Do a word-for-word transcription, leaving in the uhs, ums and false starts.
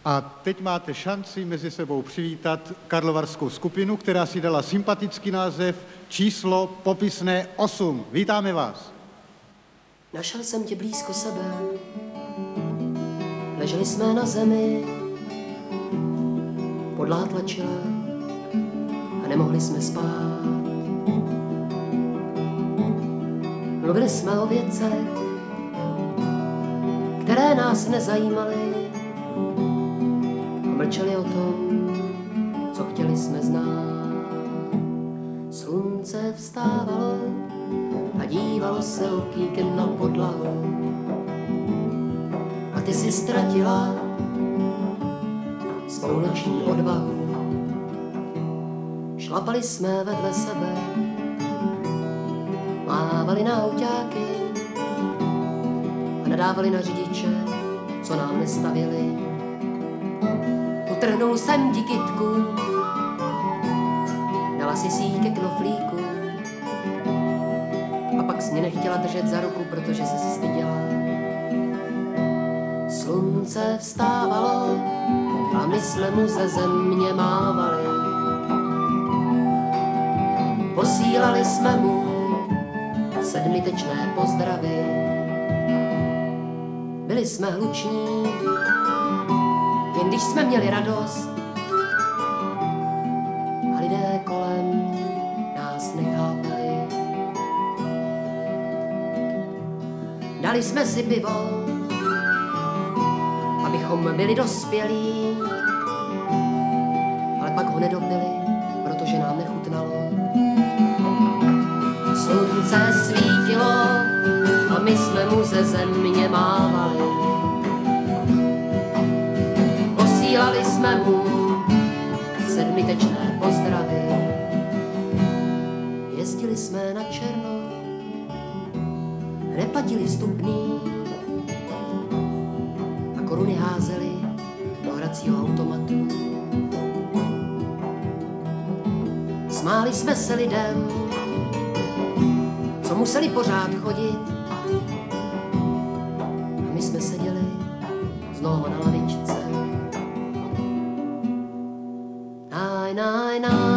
A teď máte šanci mezi sebou přivítat karlovarskou skupinu, která si dala sympatický název číslo popisné osm. Vítáme vás. Našel jsem tě blízko sebe, leželi jsme na zemi, podlá tlačila a nemohli jsme spát. Mluvili jsme o věcech, které nás nezajímaly, a mlčeli o tom, co chtěli jsme znát. Slunce vstávalo a dívalo se okýkem na podlahu, a ty si ztratila svou noční odvahu. Šlapali jsme vedle sebe, mávali na autáky a nadávali na řidiče, co nám nestavili. Utrhnul jsem ti kytku, dala si sí ke knoflíku, a pak jsi mě nechtěla držet za ruku, protože jsi se styděla. Slunce vstávalo a my jsme mu ze země mávali. Posílali jsme mu sedmitečné pozdravy. Byli jsme hluční, jen když jsme měli radost, a lidé kolem nás nechápali. Dali jsme si pivo, abychom byli dospělí, ale pak ho nedopili, protože nám nechutnalo. Slunce svítilo a my jsme mu ze země mávali. Posílali jsme mu sedmitečné pozdravy. Jezdili jsme na černo, neplatili vstupný a koruny házeli do hracího automatu. Smáli jsme se lidem, co museli pořád chodit, a my jsme seděli znovu na lavičce. Naj, naj, naj.